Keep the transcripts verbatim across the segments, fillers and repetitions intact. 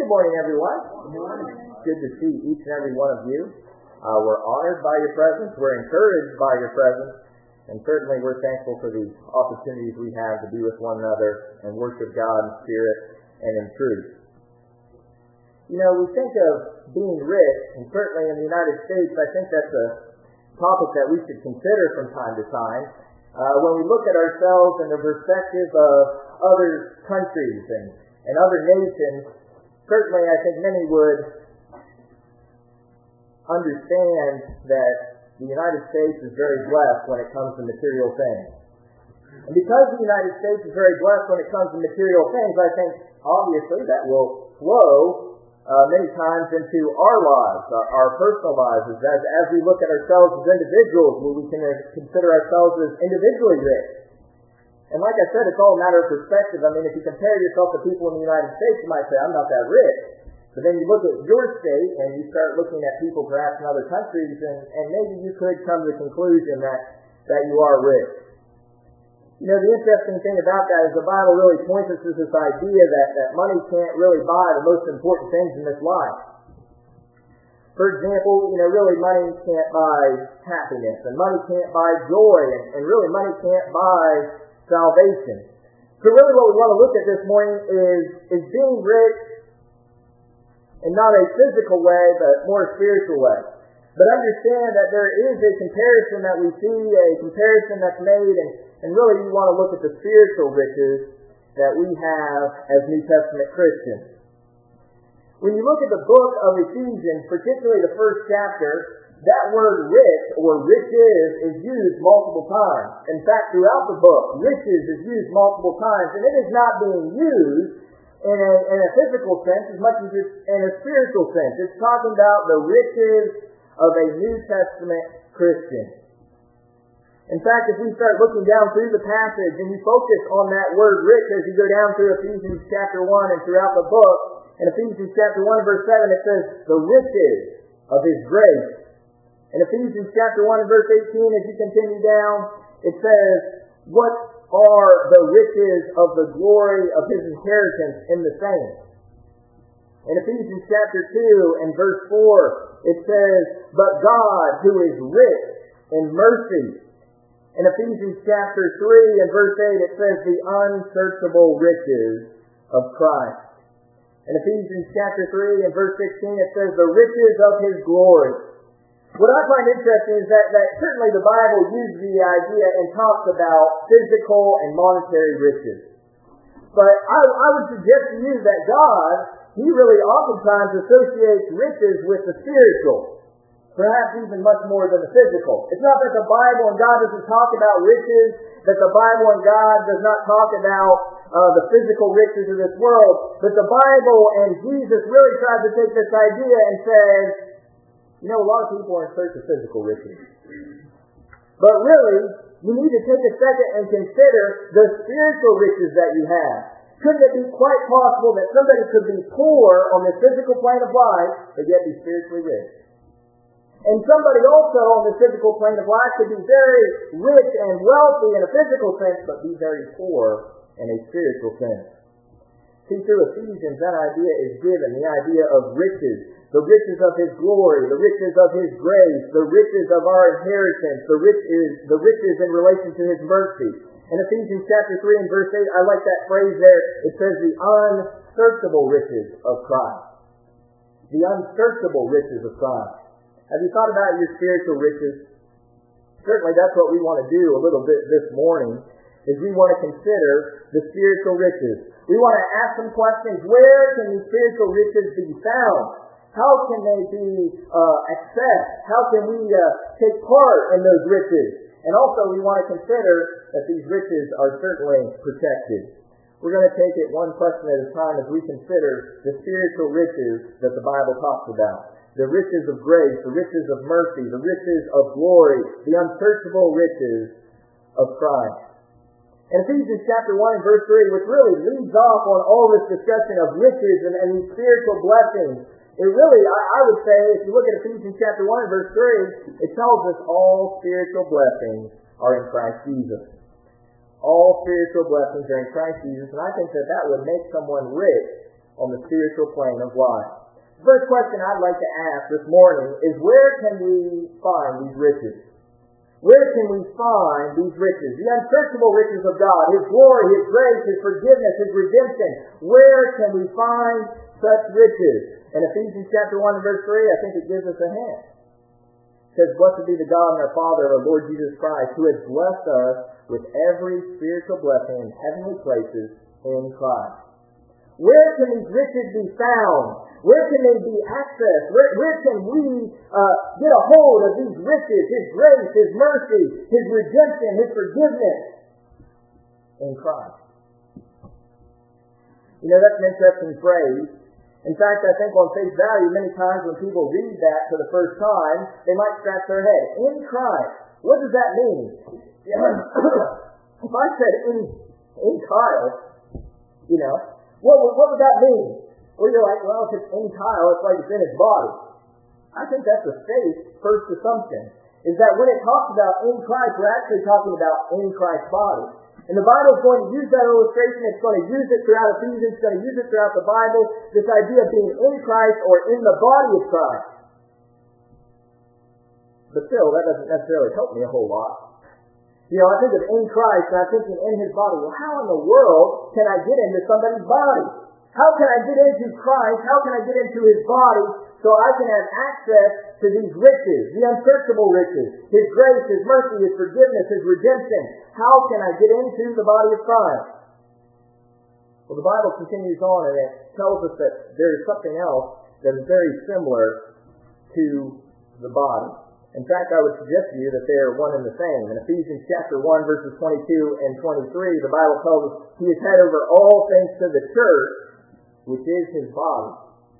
Good morning, everyone. Good morning. Good to see each and every one of you. Uh, we're honored by your presence. We're encouraged by your presence. And certainly we're thankful for the opportunities we have to be with one another and worship God in spirit and in truth. You know, we think of being rich, and certainly in the United States, I think that's a topic that we should consider from time to time. Uh, when we look at ourselves in the perspective of other countries and, and other nations, certainly I think many would understand that the United States is very blessed when it comes to material things. And because the United States is very blessed when it comes to material things, I think obviously that will flow Uh, many times into our lives, our, our personal lives, as, as we look at ourselves as individuals, where we can consider ourselves as individually rich. And like I said, it's all a matter of perspective. I mean, if you compare yourself to people in the United States, you might say, I'm not that rich. But then you look at your state, and you start looking at people perhaps in other countries, and, and maybe you could come to the conclusion that, that you are rich. You know, the interesting thing about that is the Bible really points us to this idea that, that money can't really buy the most important things in this life. For example, you know, really money can't buy happiness, and money can't buy joy, and, and really money can't buy salvation. So really what we want to look at this morning is, is being rich in not a physical way, but more a spiritual way. But understand that there is a comparison that we see, a comparison that's made, and, and really we want to look at the spiritual riches that we have as New Testament Christians. When you look at the book of Ephesians, particularly the first chapter, that word rich or riches is used multiple times. In fact, throughout the book, riches is used multiple times, and it is not being used in a, in a physical sense as much as it's in a spiritual sense. It's talking about the riches of a New Testament Christian. In fact, if we start looking down through the passage and you focus on that word rich as you go down through Ephesians chapter one and throughout the book, in Ephesians chapter one verse seven it says, the riches of His grace. In Ephesians chapter one and verse eighteen, as you continue down, it says, what are the riches of the glory of His inheritance in the saints? In Ephesians chapter two and verse four, it says, but God who is rich in mercy. In Ephesians chapter three and verse eight, it says, the unsearchable riches of Christ. In Ephesians chapter three and verse sixteen, it says, the riches of His glory. What I find interesting is that, that certainly the Bible uses the idea and talks about physical and monetary riches. But I, I would suggest to you that God, He really oftentimes associates riches with the spiritual, perhaps even much more than the physical. It's not that the Bible and God doesn't talk about riches, that the Bible and God does not talk about uh, the physical riches of this world, but the Bible and Jesus really tries to take this idea and says, you know, a lot of people are in search of physical riches. But really, you need to take a second and consider the spiritual riches that you have. Couldn't it be quite possible that somebody could be poor on the physical plane of life, but yet be spiritually rich? And somebody also on the physical plane of life could be very rich and wealthy in a physical sense, but be very poor in a spiritual sense. See, through Ephesians, that idea is given, the idea of riches, the riches of His glory, the riches of His grace, the riches of our inheritance, the riches, the riches in relation to His mercy. In Ephesians chapter three and verse eight, I like that phrase there. It says the unsearchable riches of Christ. The unsearchable riches of Christ. Have you thought about your spiritual riches? Certainly that's what we want to do a little bit this morning, is we want to consider the spiritual riches. We want to ask some questions. Where can these spiritual riches be found? How can they be uh, accessed? How can we uh, take part in those riches? And also we want to consider that these riches are certainly protected. We're going to take it one question at a time as we consider the spiritual riches that the Bible talks about. The riches of grace, the riches of mercy, the riches of glory, the unsearchable riches of Christ. In Ephesians chapter one and verse three, which really leads off on all this discussion of riches and, and these spiritual blessings, it really, I, I would say, if you look at Ephesians chapter one and verse three, it tells us all spiritual blessings are in Christ Jesus. All spiritual blessings are in Christ Jesus, and I think that that would make someone rich on the spiritual plane of life. The first question I'd like to ask this morning is, where can we find these riches? Where can we find these riches? The unsearchable riches of God, His glory, His grace, His forgiveness, His redemption. Where can we find such riches? In Ephesians chapter one and verse three, I think it gives us a hint. It says, "Blessed be the God and our Father, our Lord Jesus Christ, who has blessed us with every spiritual blessing in heavenly places in Christ." Where can these riches be found? Where can they be accessed? Where, where can we uh, get a hold of these riches, His grace, His mercy, His redemption, His forgiveness? In Christ. You know, that's an interesting phrase. In fact, I think on face value, many times when people read that for the first time, they might scratch their head. In Christ. What does that mean? If I said in, in Kyle, you know, what would, what would that mean? Well, you're like, well, if it's in Kyle, it's like it's in his body. I think that's a safe first assumption, is that when it talks about in Christ, we're actually talking about in Christ's body. And the Bible is going to use that illustration. It's going to use it throughout Ephesians. It's going to use it throughout the Bible. This idea of being in Christ or in the body of Christ. But still, that doesn't necessarily help me a whole lot. You know, I think of in Christ, and I'm thinking in His body. Well, how in the world can I get into somebody's body? How can I get into Christ? How can I get into His body so I can have access to these riches, the unsearchable riches, His grace, His mercy, His forgiveness, His redemption? How can I get into the body of Christ? Well, the Bible continues on, and it tells us that there is something else that is very similar to the body. In fact, I would suggest to you that they are one and the same. In Ephesians chapter one, verses twenty-two and twenty-three, the Bible tells us He is head over all things to the church, which is His body.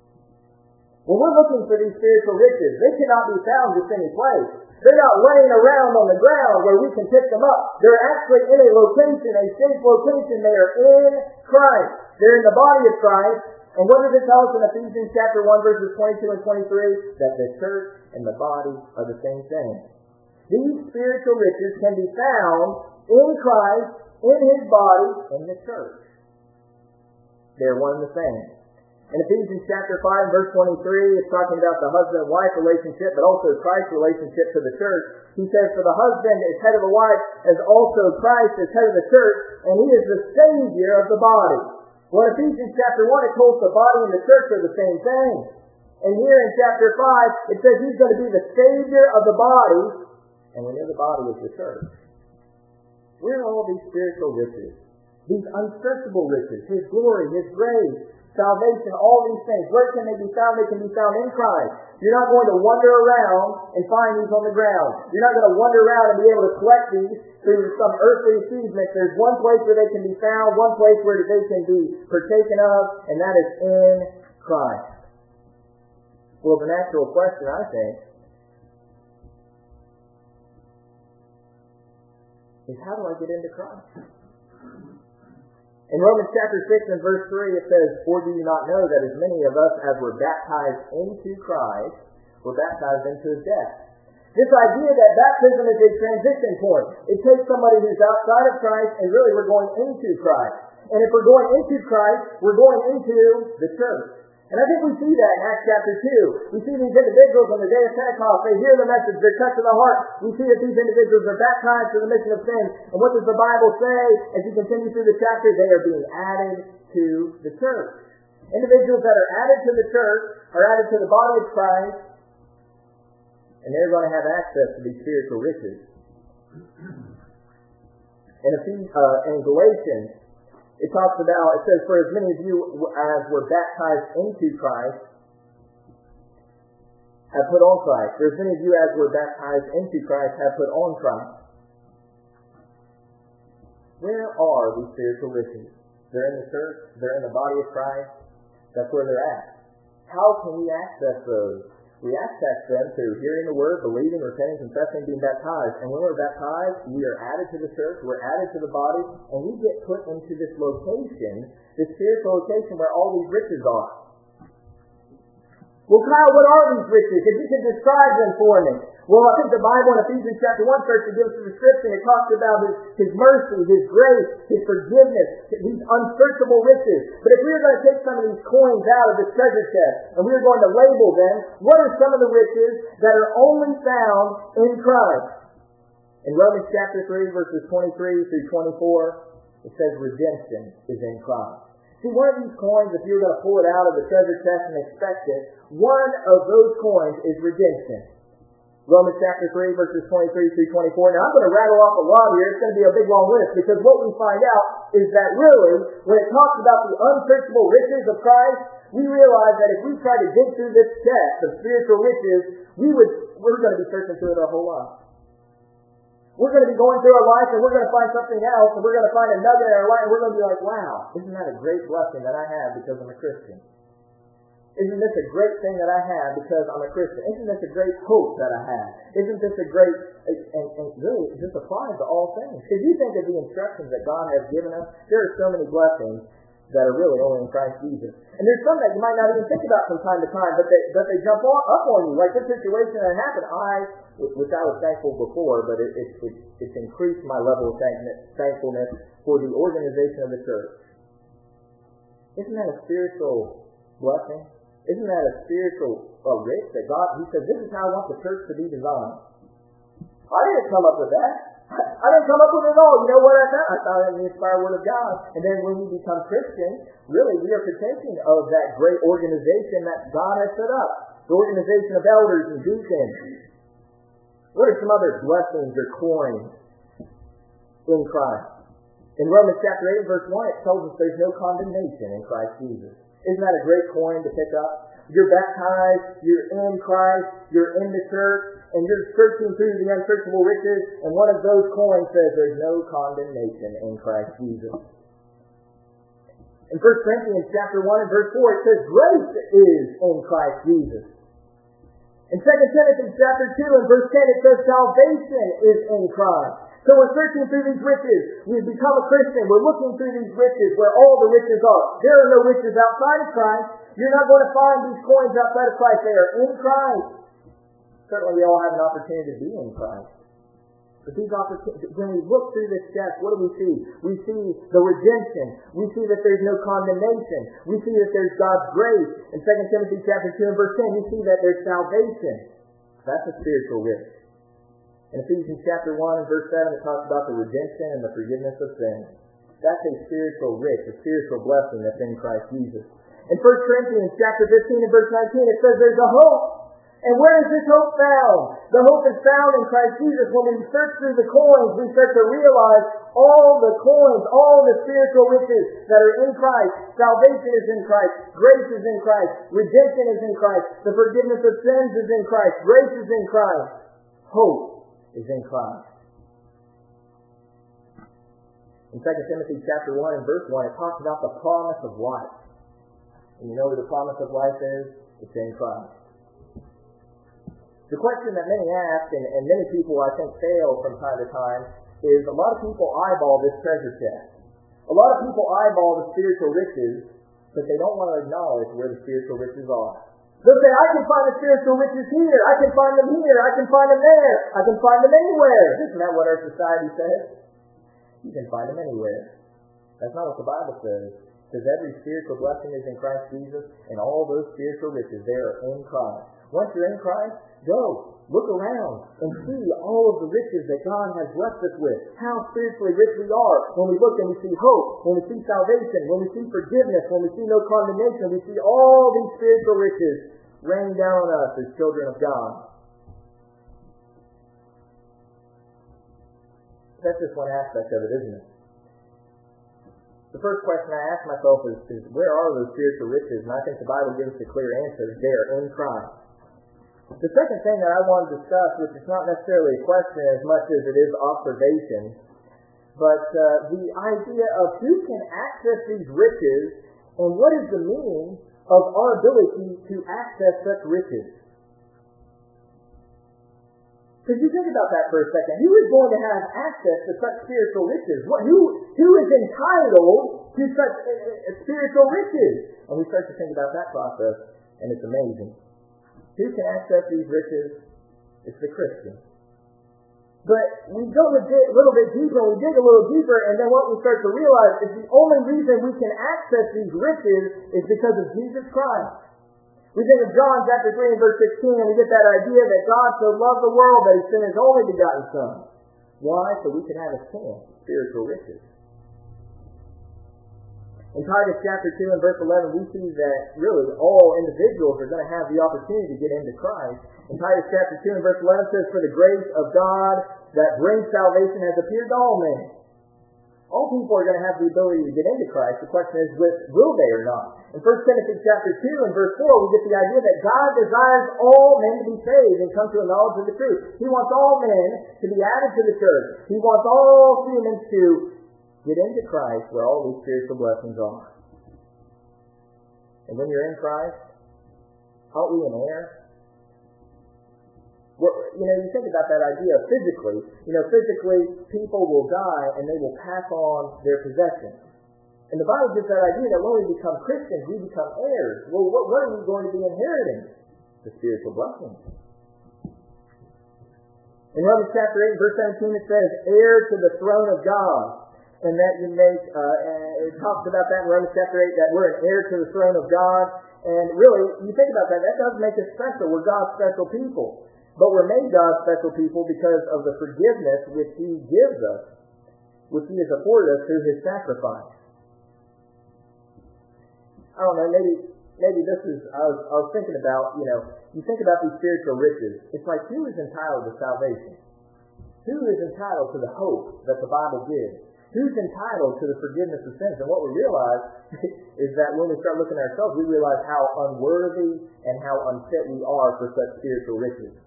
When we're looking for these spiritual riches, they cannot be found just any place. They're not laying around on the ground where we can pick them up. They're actually in a location, a safe location. They are in Christ. They're in the body of Christ. And what does it tell us in Ephesians chapter one, verses twenty-two and twenty-three? That the church and the body are the same thing. These spiritual riches can be found in Christ, in His body, in the church. They're one and the same. In Ephesians chapter five, verse twenty-three, it's talking about the husband and wife relationship, but also Christ's relationship to the church. He says, "For the husband is head of the wife, as also Christ is head of the church, and He is the Savior of the body." Well, in Ephesians chapter one, it told the body and the church are the same thing. And here in chapter five, it says He's going to be the Savior of the body, and we know the body is the church. Where are all these spiritual riches? These unsearchable riches, His glory, His grace, salvation, all these things. Where can they be found? They can be found in Christ. You're not going to wander around and find these on the ground. You're not going to wander around and be able to collect these through some earthly achievement. There's one place where they can be found, one place where they can be partaken of, and that is in Christ. Well, the natural question, I think, is how do I get into Christ? In Romans chapter six and verse three, it says, "For do you not know that as many of us as were baptized into Christ were baptized into His death?" This idea that baptism is a transition point. It takes somebody who's outside of Christ, and really we're going into Christ. And if we're going into Christ, we're going into the church. And I think we see that in Acts chapter two. We see these individuals on the day of Pentecost. They hear the message. They're touched to the heart. We see that these individuals are baptized for the mission of sin. And what does the Bible say as you continue through the chapter? They are being added to the church. Individuals that are added to the church are added to the body of Christ. And they're going to have access to these spiritual riches. In, uh, in Galatians, it talks about, it says, "For as many of you as were baptized into Christ have put on Christ." For as many of you as were baptized into Christ have put on Christ. Where are these spiritual riches? They're in the church. They're in the body of Christ. That's where they're at. How can we access those? We access them through hearing the word, believing, repenting, confessing, being baptized. And when we're baptized, we are added to the church, we're added to the body, and we get put into this location, this spiritual location where all these riches are. Well, Kyle, what are these riches? If you could describe them for me. Well, I think the Bible in Ephesians chapter one starts to give us a description. It talks about His, His mercy, His grace, His forgiveness, these unsearchable riches. But if we were going to take some of these coins out of this treasure chest and we were going to label them, what are some of the riches that are only found in Christ? In Romans chapter three, verses twenty-three through twenty-four, it says redemption is in Christ. See, one of these coins, if you were going to pull it out of the treasure chest and expect it, one of those coins is redemption. Romans chapter three, verses twenty-three through twenty-four. Now, I'm going to rattle off a lot here. It's going to be a big, long list, because what we find out is that really, when it talks about the unsearchable riches of Christ, we realize that if we try to dig through this chest of spiritual riches, we would, we're going to be searching through it our whole life. We're going to be going through our life, and we're going to find something else, and we're going to find a nugget in our life, and we're going to be like, wow, isn't that a great blessing that I have because I'm a Christian? Isn't this a great thing that I have because I'm a Christian? Isn't this a great hope that I have? Isn't this a great, and, and really, this applies to all things. Because you think of the instructions that God has given us, there are so many blessings that are really only in Christ Jesus. And there's some that you might not even think about from time to time, but they, but they jump on, up on you. Like this situation that happened, I, which I was thankful before, but it, it, it, it's increased my level of thankfulness for the organization of the church. Isn't that a spiritual blessing? Isn't that a spiritual uh, rich that God, He says, this is how I want the church to be designed. I didn't come up with that. I didn't come up with it all. You know what I found? I found it in the inspired Word of God. And then when we become Christians, really we are partaking of that great organization that God has set up. The organization of elders and deacons. What are some other blessings or coins in Christ? In Romans chapter eight, verse one, it tells us there's no condemnation in Christ Jesus. Isn't that a great coin to pick up? You're baptized, you're in Christ, you're in the church, and you're searching through the unsearchable riches, and one of those coins says there's no condemnation in Christ Jesus. In First Corinthians chapter one and verse four, it says grace is in Christ Jesus. In Second Timothy chapter two and verse ten, it says salvation is in Christ. So we're searching through these riches. We've become a Christian. We're looking through these riches where all the riches are. There are no riches outside of Christ. You're not going to find these coins outside of Christ. They are in Christ. Certainly we all have an opportunity to be in Christ. But these opportunities, when we look through this chest, what do we see? We see the redemption. We see that there's no condemnation. We see that there's God's grace. In Second Timothy chapter two and verse ten, we see that there's salvation. That's a spiritual rich. In Ephesians chapter one and verse seven, it talks about the redemption and the forgiveness of sins. That's a spiritual rich, a spiritual blessing that's in Christ Jesus. In First Corinthians chapter fifteen and verse nineteen, it says there's a hope. And where is this hope found? The hope is found in Christ Jesus. When we search through the coins, we start to realize all the coins, all the spiritual riches that are in Christ. Salvation is in Christ. Grace is in Christ. Redemption is in Christ. The forgiveness of sins is in Christ. Grace is in Christ. Hope is in Christ. In Second Timothy chapter one and verse one, it talks about the promise of life. And you know what the promise of life is? It's in Christ. The question that many ask, and, and many people I think fail from time to time, is a lot of people eyeball this treasure chest. A lot of people eyeball the spiritual riches, but they don't want to acknowledge where the spiritual riches are. They'll say, I can find the spiritual riches here. I can find them here. I can find them there. I can find them anywhere. Isn't that what our society says? You can find them anywhere. That's not what the Bible says. It says every spiritual blessing is in Christ Jesus, and all those spiritual riches, they are in Christ. Once you're in Christ, go. Look around and see all of the riches that God has blessed us with. How spiritually rich we are. When we look and we see hope, when we see salvation, when we see forgiveness, when we see no condemnation, we see all these spiritual riches rain down on us as children of God. That's just one aspect of it, isn't it? The first question I ask myself is, is where are those spiritual riches? And I think the Bible gives us a clear answer. They are in Christ. The second thing that I want to discuss, which is not necessarily a question as much as it is observation, but uh, the idea of who can access these riches and what is the meaning of our ability to access such riches. Because you think about that for a second. Who is going to have access to such spiritual riches? What, who, who is entitled to such uh, uh, spiritual riches? And we start to think about that process, and it's amazing. Who can access these riches? It's the Christian. But we go a bit, little bit deeper, and we dig a little deeper, and then what we start to realize is the only reason we can access these riches is because of Jesus Christ. We think of John chapter three and verse sixteen, and we get that idea that God so loved the world that He sent His only begotten Son. Why? So we can have a chance, spiritual riches. In Titus chapter two and verse eleven, we see that really all individuals are going to have the opportunity to get into Christ. In Titus chapter two and verse eleven says, "For the grace of God that brings salvation has appeared to all men." All people are going to have the ability to get into Christ. The question is, will they or not? In First Timothy chapter two and verse four, we get the idea that God desires all men to be saved and come to a knowledge of the truth. He wants all men to be added to the church. He wants all humans to get into Christ where all these spiritual blessings are. And when you're in Christ, aren't we an heir? Well, you know, you think about that idea physically. You know, physically, people will die and they will pass on their possessions. And the Bible gives that idea that when we become Christians, we become heirs. Well, what, what are we going to be inheriting? The spiritual blessings. In Romans chapter eight, verse seventeen, it says, "Heir to the throne of God." And that you make, uh, it talks about that in Romans chapter eight, that we're an heir to the throne of God. And really, you think about that, that does make us special. We're God's special people. But we're made God's special people because of the forgiveness which He gives us, which He has afforded us through His sacrifice. I don't know, maybe maybe this is, I was, I was thinking about, you know, you think about these spiritual riches. It's like, who is entitled to salvation? Who is entitled to the hope that the Bible gives? Who's entitled to the forgiveness of sins? And what we realize is that when we start looking at ourselves, we realize how unworthy and how unfit we are for such spiritual riches.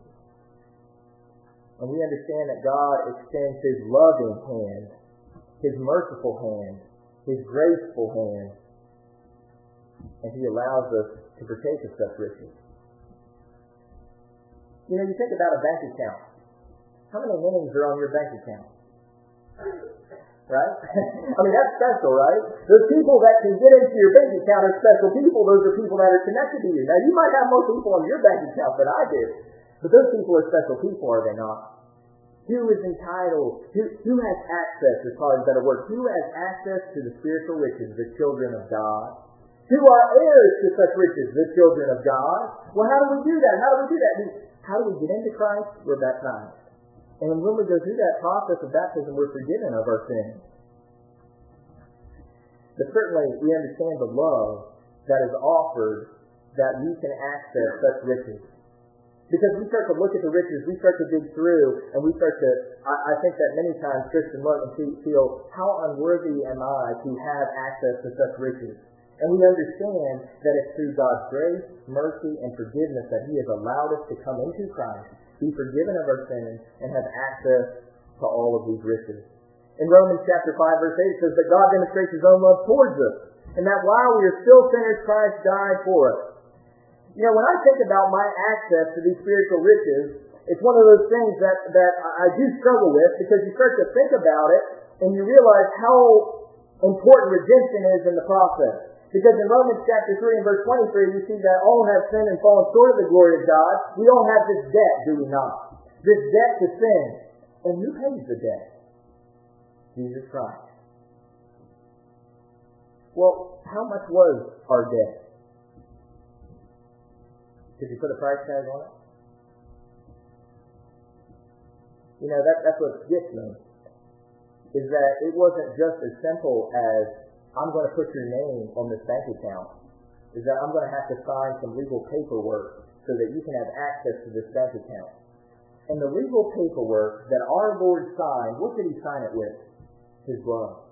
And we understand that God extends His loving hand, His merciful hand, His graceful hand, and He allows us to partake of such riches. You know, you think about a bank account. How many names are on your bank account? Right? I mean, that's special, right? Those people that can get into your bank account are special people. Those are people that are connected to you. Now, you might have more people on your bank account than I do, but those people are special people, are they not? Who is entitled? Who, who has access, is probably a better word. Who has access to the spiritual riches? The children of God. Who are heirs to such riches? The children of God. Well, how do we do that? How do we do that? How do we get into Christ? We're baptized. And when we go through that process of baptism, we're forgiven of our sins. But certainly, we understand the love that is offered that we can access such riches. Because we start to look at the riches, we start to dig through, and we start to, I, I think that many times Christians look and feel, how unworthy am I to have access to such riches? And we understand that it's through God's grace, mercy, and forgiveness that He has allowed us to come into Christ, be forgiven of our sins, and have access to all of these riches. In Romans chapter five, verse eight, it says that God demonstrates His own love towards us, and that while we are still sinners, Christ died for us. You know, when I think about my access to these spiritual riches, it's one of those things that, that I do struggle with, because you start to think about it, and you realize how important redemption is in the process. Because in Romans chapter three and verse twenty-three, we see that all have sinned and fallen short of the glory of God. We all have this debt, do we not? This debt to sin. And who pays the debt? Jesus Christ. Well, how much was our debt? Did He put a price tag on it? You know, that, that's what gets me. Is that it wasn't just as simple as, I'm going to put your name on this bank account. Is that I'm going to have to sign some legal paperwork so that you can have access to this bank account. And the legal paperwork that our Lord signed, what did He sign it with? His blood.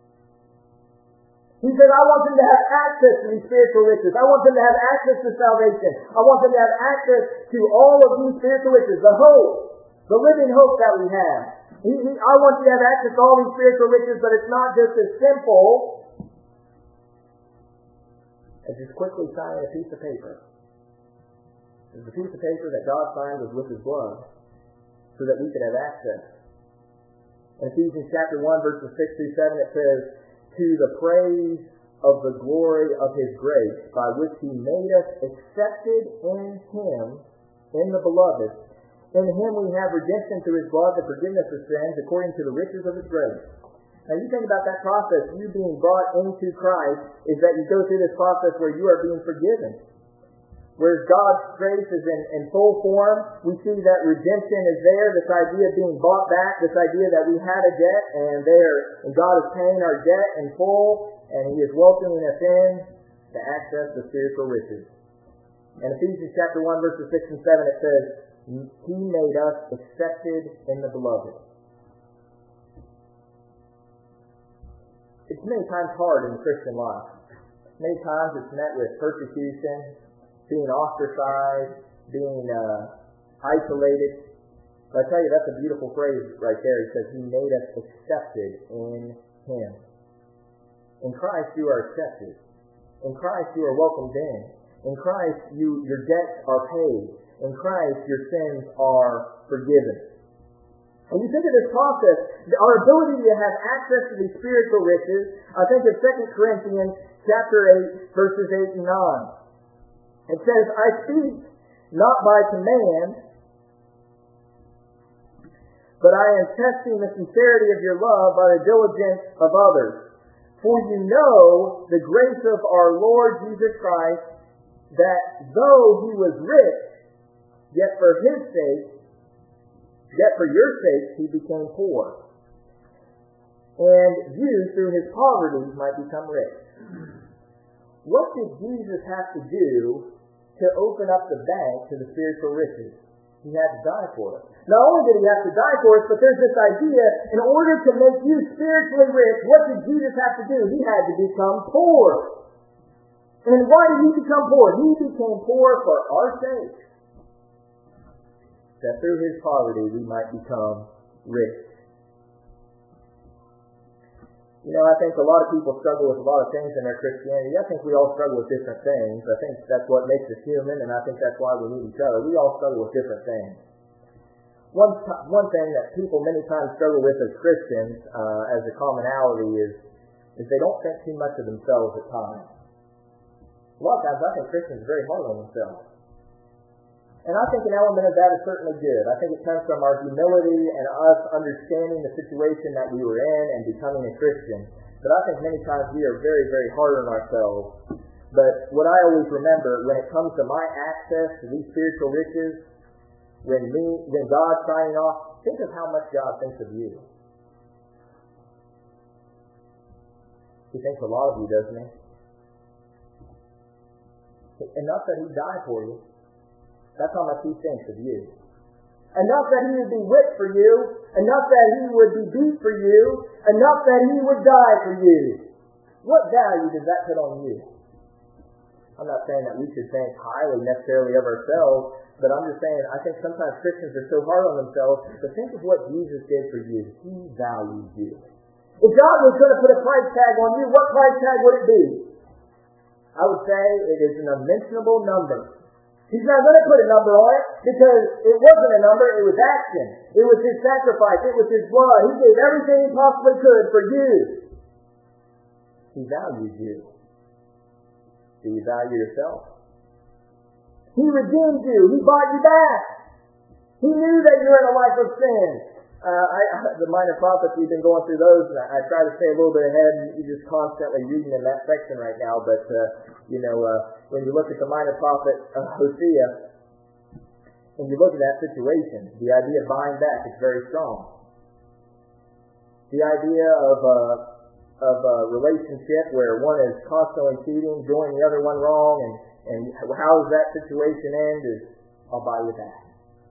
He said, I want them to have access to these spiritual riches. I want them to have access to salvation. I want them to have access to all of these spiritual riches, the hope, the living hope that we have. He, he, I want you to have access to all these spiritual riches, but it's not just as simple as just quickly signing a piece of paper. It's a piece of paper that God signed was with His blood so that we could have access. In Ephesians chapter one, verses six through seven, it says, to the praise of the glory of His grace, by which He made us accepted in Him, in the Beloved, In Him we have redemption through His blood, the forgiveness of sins, according to the riches of His grace. Now you think about that process, you being brought into Christ, is that you go through this process where you are being forgiven. Whereas God's grace is in, in full form, we see that redemption is there, this idea of being bought back, this idea that we had a debt, and there, and God is paying our debt in full, and He is welcoming us in to access the spiritual riches. In Ephesians chapter one, verses six and seven, it says, He made us accepted in the beloved. It's many times hard in the Christian life. Many times it's met with persecution, being ostracized, being uh, isolated. But I tell you, that's a beautiful phrase right there. He says, He made us accepted in Him. In Christ you are accepted. In Christ you are welcomed in. In Christ you your debts are paid. In Christ your sins are forgiven. And you think of this process, our ability to have access to these spiritual riches, I think of Second Corinthians chapter eight, verses eight and nine. It says, I speak not by command, but I am testing the sincerity of your love by the diligence of others. For you know the grace of our Lord Jesus Christ, that though He was rich, yet for His sake, yet for your sake He became poor, and you through His poverty might become rich. What did Jesus have to do to open up the bank to the spiritual riches? He had to die for us. Not only did He have to die for us, but there's this idea, in order to make you spiritually rich, what did Jesus have to do? He had to become poor. And why did He become poor? He became poor for our sake, that through His poverty we might become rich. You know, I think a lot of people struggle with a lot of things in their Christianity. I think we all struggle with different things. I think that's what makes us human, and I think that's why we need each other. We all struggle with different things. One t- one thing that people many times struggle with as Christians, uh, as a commonality, is is they don't think too much of themselves at times. A lot of times I think Christians are very hard on themselves. And I think an element of that is certainly good. I think it comes from our humility and us understanding the situation that we were in and becoming a Christian. But I think many times we are very, very hard on ourselves. But what I always remember, when it comes to my access to these spiritual riches, when me, when God's signing off, think of how much God thinks of you. He thinks a lot of you, doesn't He? Enough that He died for you. That's how much He thinks of you. Enough that He would be whipped for you. Enough that He would be beat for you. Enough that He would die for you. What value does that put on you? I'm not saying that we should think highly necessarily of ourselves, but I'm just saying I think sometimes Christians are so hard on themselves, but think of what Jesus did for you. He values you. If God was going to put a price tag on you, what price tag would it be? I would say it is an unmentionable number. He's not going to put a number on it because it wasn't a number, it was action. It was His sacrifice, it was His blood. He gave everything He possibly could for you. He values you. Do you value yourself? He redeemed you. He bought you back. He knew that you're in a life of sin. Uh, I, the minor prophets, we've been going through those, and I, I try to stay a little bit ahead, and you're just constantly reading in that section right now, but, uh, you know, uh, when you look at the minor prophet uh, Hosea, and you look at that situation, the idea of buying back is very strong. The idea of uh, of a relationship where one is constantly cheating, doing the other one wrong, and, and how does that situation end is, I'll buy you back.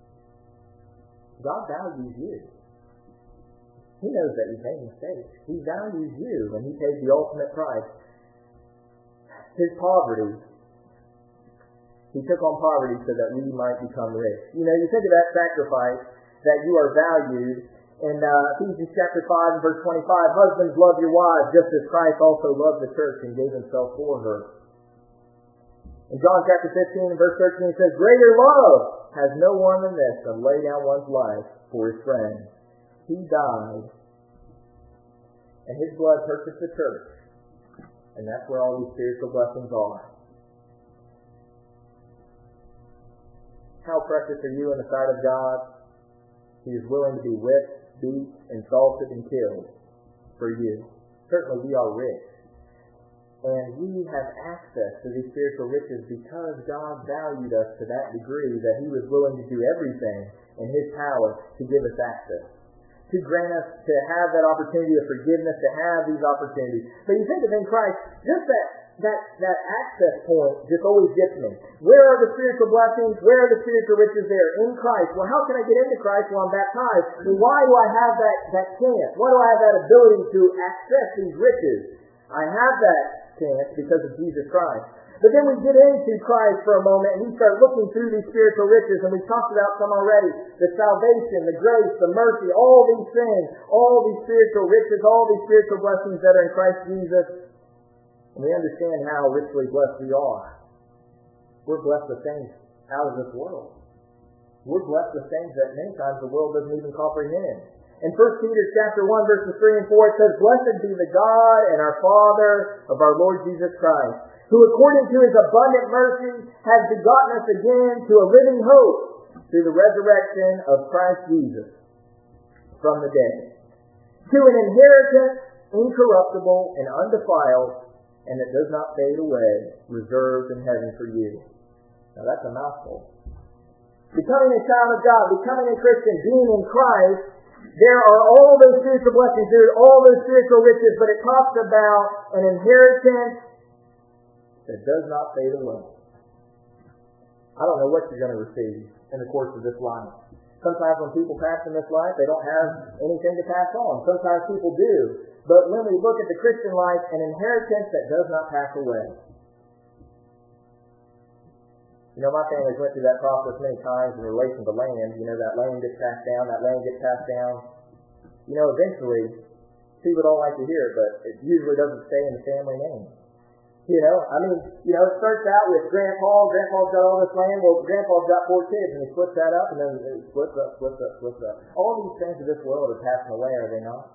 God values you. He knows that you've made mistakes. He values you, and He paid the ultimate price. His poverty, He took on poverty so that we might become rich. You know, you think of that sacrifice, that you are valued. In uh, Ephesians chapter five and verse twenty-five, husbands, love your wives, just as Christ also loved the church and gave Himself for her. In John chapter fifteen and verse thirteen, it says, greater love has no one than this, to lay down one's life for his friends. He died, and His blood purchased the church. And that's where all these spiritual blessings are. How precious are you in the sight of God? He is willing to be whipped, beat, insulted, and killed for you. Certainly we are rich. And we have access to these spiritual riches because God valued us to that degree that He was willing to do everything in His power to give us access, to grant us to have that opportunity of forgiveness, to have these opportunities. But you think of in Christ, just that that that access point just always gets me. Where are the spiritual blessings? Where are the spiritual riches there? In Christ. Well, how can I get into Christ while I'm baptized? Well, why do I have that, that chance? Why do I have that ability to access these riches? I have that chance because of Jesus Christ. But then we get into Christ for a moment and we start looking through these spiritual riches, and we've talked about some already. The salvation, the grace, the mercy, all these things, all these spiritual riches, all these spiritual blessings that are in Christ Jesus. And we understand how richly blessed we are. We're blessed with things out of this world. We're blessed with things that many times the world doesn't even comprehend. In First Peter chapter one, verses three and four, it says, "Blessed be the God and our Father of our Lord Jesus Christ, who according to His abundant mercy has begotten us again to a living hope through the resurrection of Christ Jesus from the dead, to an inheritance incorruptible and undefiled, and that does not fade away, reserved in heaven for you." Now that's a mouthful. Becoming a child of God, becoming a Christian, being in Christ, there are all those spiritual blessings, there are all those spiritual riches, but it talks about an inheritance that does not fade away. I don't know what you're going to receive in the course of this life. Sometimes when people pass in this life, they don't have anything to pass on. Sometimes people do. But when we look at the Christian life, an inheritance that does not pass away. You know, my family's went through that process many times in relation to land. You know, that land gets passed down, that land gets passed down. You know, eventually, people don't like to hear it, but it usually doesn't stay in the family name. You know, I mean, you know, it starts out with Grandpa. Grandpa's got all this land. Well, Grandpa's got four kids, and he splits that up, and then it splits up, splits up, splits up. All these things of this world are passing away, are they not?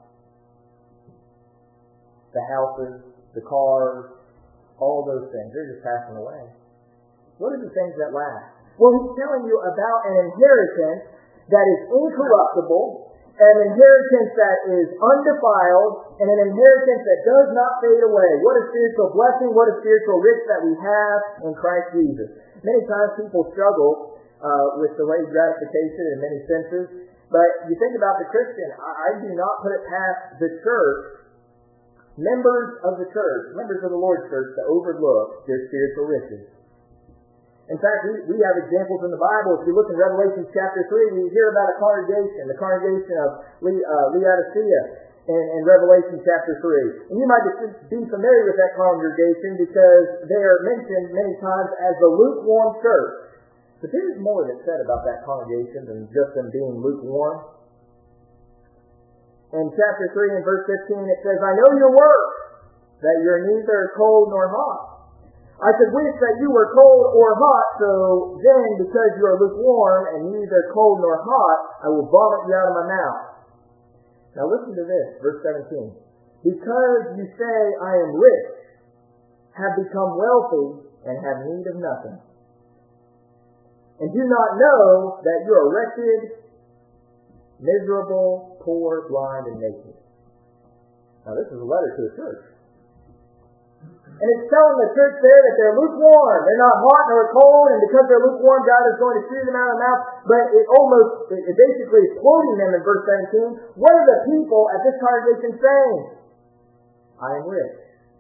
The houses, the cars, all those things, they're just passing away. What are the things that last? Well, he's telling you about an inheritance that is incorruptible, an inheritance that is undefiled, and an inheritance that does not fade away. What a spiritual blessing, what a spiritual rich that we have in Christ Jesus. Many times people struggle uh, with delayed gratification in many senses, but you think about the Christian, I, I do not put it past the church, members of the church, members of the Lord's church, to overlook their spiritual riches. In fact, we, we have examples in the Bible. If you look in Revelation chapter three, we hear about a congregation, the congregation of Le, uh, Laodicea in, in Revelation chapter three. And you might be familiar with that congregation because they are mentioned many times as the lukewarm church. But there's more that's said about that congregation than just them being lukewarm. In chapter three and verse fifteen, it says, "I know your works, that you're neither cold nor hot. I could wish that you were cold or hot, so then, because you are lukewarm and neither cold nor hot, I will vomit you out of my mouth." Now listen to this, verse seventeen. "Because you say, I am rich, have become wealthy, and have need of nothing, and do not know that you are wretched, miserable, poor, blind, and naked." Now this is a letter to the church. And it's telling the church there that they're lukewarm. They're not hot nor cold, and because they're lukewarm, God is going to spew them out of the mouth. But it almost, it basically is quoting them in verse seventeen. What are the people at this congregation saying? I am rich.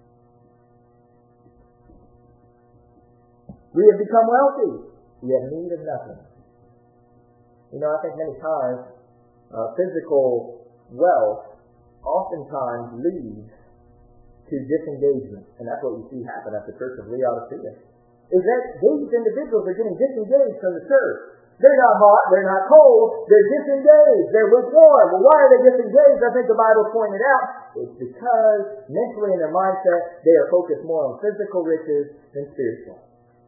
We have become wealthy. We have need of nothing. You know, I think many times, uh, physical wealth oftentimes leads to disengagement. And that's what we see happen at the church of Laodicea. Is that these individuals are getting disengaged from the church. They're not hot, they're not cold, they're disengaged, they're lukewarm. Well, why are they disengaged? I think the Bible pointed out it's because mentally in their mindset they are focused more on physical riches than spiritual.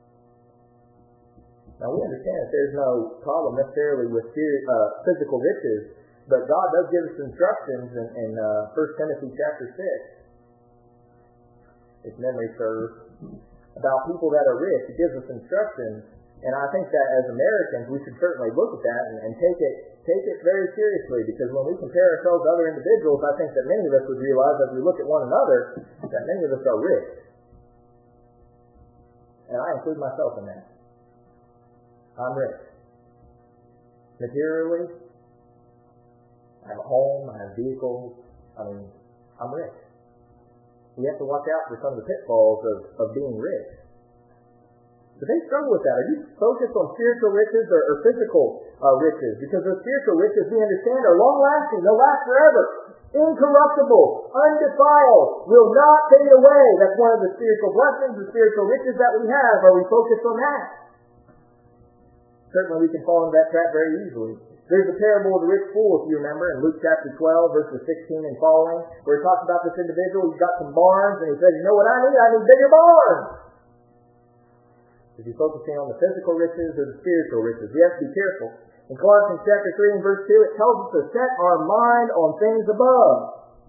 Now we understand that there's no problem necessarily with spirit, uh, physical riches, but God does give us instructions in, in uh, First Timothy chapter six. If memory serves, about people that are rich. It gives us instructions And I think that as Americans, we should certainly look at that and, and take it take it very seriously, because when we compare ourselves to other individuals, I think that many of us would realize as we look at one another that many of us are rich. And I include myself in that. I'm rich. Materially, I have a home, I have vehicles. I mean, I'm rich. We have to watch out for some of the pitfalls of, of being rich. But they struggle with that. Are you focused on spiritual riches or, or physical uh, riches? Because the spiritual riches, we understand, are long-lasting. They'll last forever. Incorruptible, undefiled, will not fade away. That's one of the spiritual blessings, the spiritual riches that we have. Are we focused on that? Certainly we can fall into that trap very easily. There's a parable of the rich fool, if you remember, in Luke chapter twelve, verses sixteen and following, where he talks about this individual. He's got some barns, and he says, you know what I need? I need bigger barns. Is he focusing on the physical riches or the spiritual riches? We have to be careful. In Colossians chapter three and verse two, it tells us to set our mind on things above.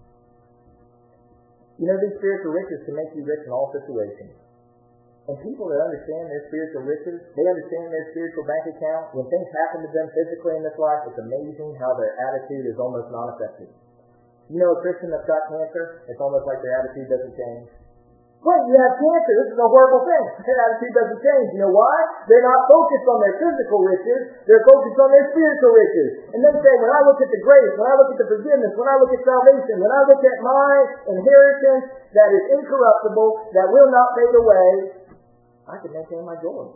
You know, these spiritual riches can make you rich in all situations. And people that understand their spiritual riches, they understand their spiritual bank account. When things happen to them physically in this life, it's amazing how their attitude is almost not affected. You know a Christian that's got cancer, it's almost like their attitude doesn't change. Wait, you have cancer. This is a horrible thing. Their attitude doesn't change. You know why? They're not focused on their physical riches. They're focused on their spiritual riches. And they say, when I look at the grace, when I look at the forgiveness, when I look at salvation, when I look at my inheritance that is incorruptible, that will not fade away, I can maintain my joy.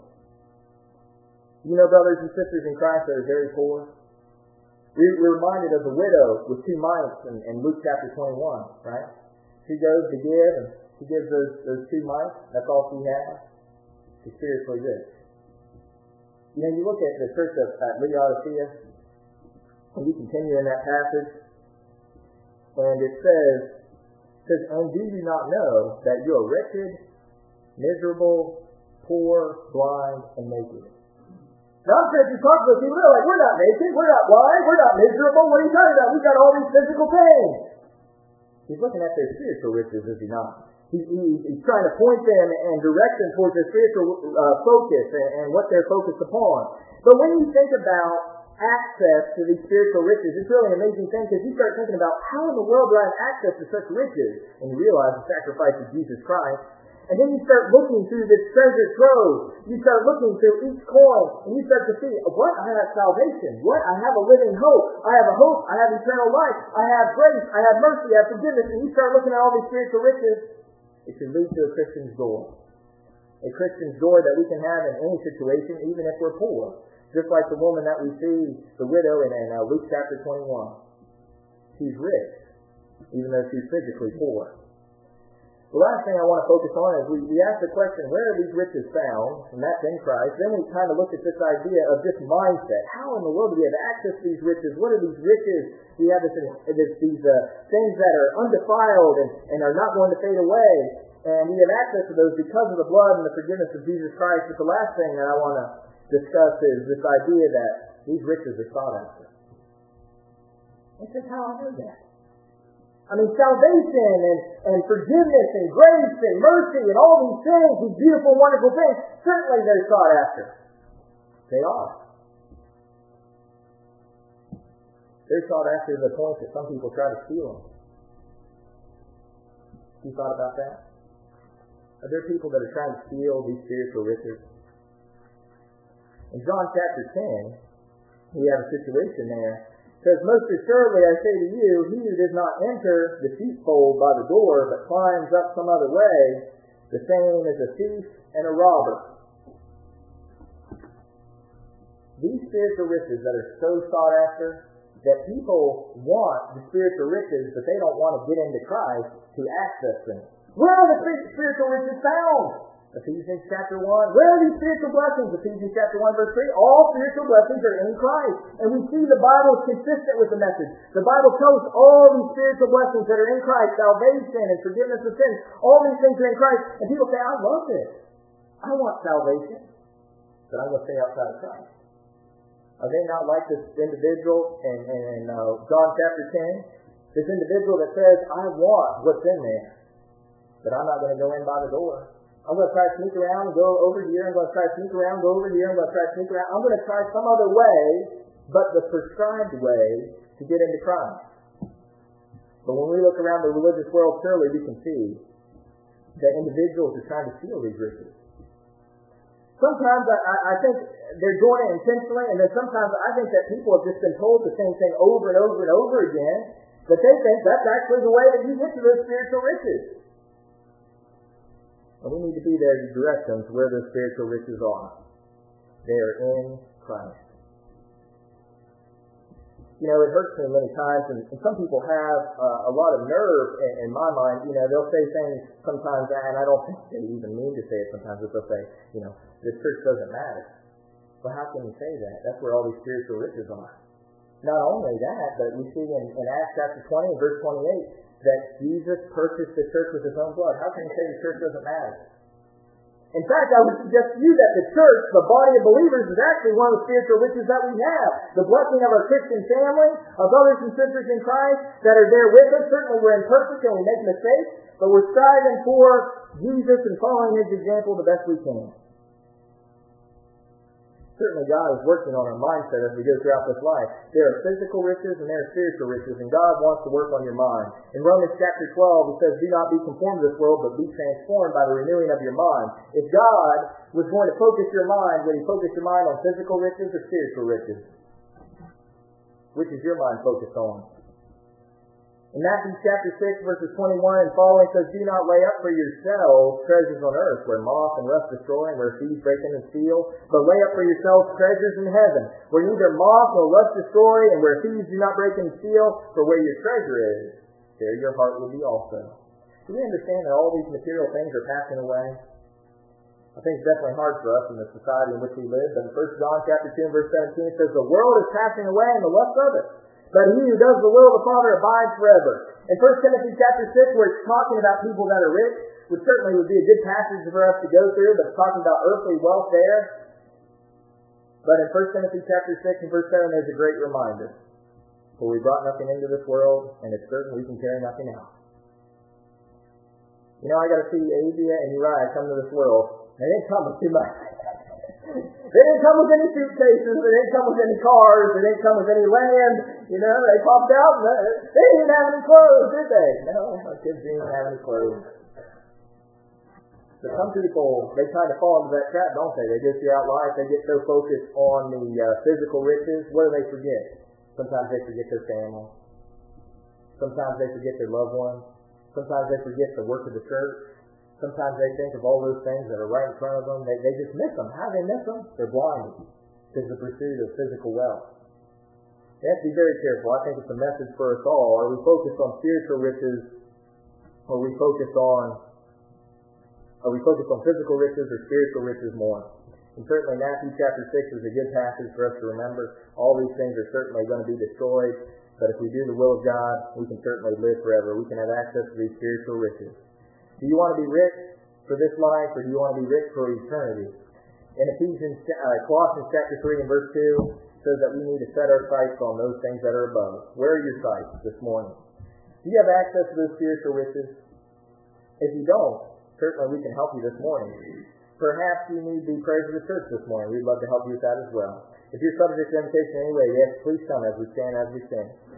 You know, brothers and sisters in Christ that are very poor, we're reminded of the widow with two mites in, in Luke chapter twenty-one, right? She goes to give, and she gives those, those two mites. That's all she has. She's spiritually rich. You know, you look at the church of at Laodicea, and you continue in that passage, and it says, it says, and do you not know that you are wretched, miserable, poor, blind, and naked? Now, I'm sure if you talk to those people, they're like, we're not naked, we're not blind, we're not miserable. What are you talking about? We've got all these physical things. He's looking at their spiritual riches, is he not? He, he, he's trying to point them and direct them towards their spiritual uh, focus and, and what they're focused upon. But when you think about access to these spiritual riches, it's really an amazing thing, because you start thinking about, how in the world do I have access to such riches? And you realize the sacrifice of Jesus Christ. And then you start looking through this treasure trove. You start looking through each coin, and you start to see, what? I have salvation. What? I have a living hope. I have a hope. I have eternal life. I have grace. I have mercy. I have forgiveness. And you start looking at all these spiritual riches. It should lead to a Christian's joy. A Christian's joy that we can have in any situation, even if we're poor. Just like the woman that we see, the widow in, in uh, Luke chapter twenty-one. She's rich, even though she's physically poor. The last thing I want to focus on is we, we ask the question, where are these riches found? And that's in Christ. Then we kind of look at this idea of this mindset. How in the world do we have access to these riches? What are these riches? We have this, this, these uh, things that are undefiled and, and are not going to fade away. And we have access to those because of the blood and the forgiveness of Jesus Christ. But the last thing that I want to discuss is this idea that these riches are sought after. This is how I know that. I mean, salvation and, and forgiveness and grace and mercy and all these things, these beautiful, wonderful things, certainly they're sought after. They are. They're sought after to the point that some people try to steal them. You thought about that? Are there people that are trying to steal these spiritual riches? In John chapter ten, we have a situation there. It says, most assuredly I say to you, he who does not enter the sheepfold by the door, but climbs up some other way, the same is a thief and a robber. These spiritual riches that are so sought after, that people want the spiritual riches, but they don't want to get into Christ to access them. Where are the spiritual riches found? Ephesians chapter one. Where are these spiritual blessings? Ephesians chapter one, verse three. All spiritual blessings are in Christ. And we see the Bible is consistent with the message. The Bible tells us all these spiritual blessings that are in Christ, salvation and forgiveness of sins, all these things are in Christ. And people say, I love this. I want salvation, but I'm going to stay outside of Christ. Are they not like this individual in, in, in uh, John chapter ten? This individual that says, I want what's in there, but I'm not going to go in by the door. I'm going to try to sneak around and go over here. I'm going to try to sneak around, go over here. I'm going to try to sneak around. I'm going to try some other way, but the prescribed way to get into Christ. But when we look around the religious world, surely we can see that individuals are trying to steal these riches. Sometimes I, I think they're doing it intentionally, and then sometimes I think that people have just been told the same thing over and over and over again, that they think that's actually the way that you get to those spiritual riches. And we need to be there to direct them to where those spiritual riches are. They are in Christ. You know, it hurts me many times, and, and some people have uh, a lot of nerve in, in my mind. You know, they'll say things sometimes, and I don't think they even mean to say it sometimes, but they'll say, you know, this church doesn't matter. Well, how can you say that? That's where all these spiritual riches are. Not only that, but we see in, in Acts chapter twenty and verse twenty-eight that Jesus purchased the church with his own blood. How can you say the church doesn't matter? In fact, I would suggest to you that the church, the body of believers, is actually one of the spiritual riches that we have. The blessing of our Christian family, of brothers and sisters in Christ that are there with us. Certainly we're imperfect and we make mistakes, but we're striving for Jesus and following his example the best we can. Certainly God is working on our mindset as we go throughout this life. There are physical riches and there are spiritual riches, and God wants to work on your mind. In Romans chapter twelve, he says, do not be conformed to this world, but be transformed by the renewing of your mind. If God was going to focus your mind, would he focus your mind on physical riches or spiritual riches? Which is your mind focused on? In Matthew chapter six, verses twenty-one and following, says, do not lay up for yourselves treasures on earth, where moth and rust destroy, and where thieves break in and steal, but lay up for yourselves treasures in heaven, where neither moth nor rust destroy, and where thieves do not break in and steal, for where your treasure is, there your heart will be also. Do we understand that all these material things are passing away? I think it's definitely hard for us in the society in which we live, but in First John chapter two and verse seventeen, it says, the world is passing away and the lust of it, but he who does the will of the Father abides forever. In First Timothy chapter six, where it's talking about people that are rich, which certainly would be a good passage for us to go through, but it's talking about earthly wealth there. But in First Timothy chapter six and verse seven, there's a great reminder. For we brought nothing into this world, and it's certain we can carry nothing out. You know, I got to see Abia and Uriah come to this world. They didn't come with too much. They didn't come with any suitcases. They didn't come with any cars. They didn't come with any land. You know, they popped out and they didn't even have any clothes, did they? No, my kids didn't even have any clothes. But some people, they kind of fall into that trap, don't they? They go throughout life, they get so focused on the uh, physical riches, what do they forget? Sometimes they forget their family. Sometimes they forget their loved ones. Sometimes they forget the work of the church. Sometimes they think of all those things that are right in front of them. They, they just miss them. How do they miss them? They're blinded to the pursuit of physical wealth. We have to be very careful. I think it's a message for us all. Are we focused on spiritual riches? Or are we focused on are we focused on physical riches or spiritual riches more? And certainly Matthew chapter six is a good passage for us to remember. All these things are certainly going to be destroyed. But if we do the will of God, we can certainly live forever. We can have access to these spiritual riches. Do you want to be rich for this life, or do you want to be rich for eternity? In Ephesians, uh, Colossians chapter three and verse two says that we need to set our sights on those things that are above. Where are your sights this morning? Do you have access to those spiritual riches? If you don't, certainly we can help you this morning. Perhaps you need the prayers of the church this morning. We'd love to help you with that as well. If you're subject to invitation anyway, yes, please come as we stand as we sing.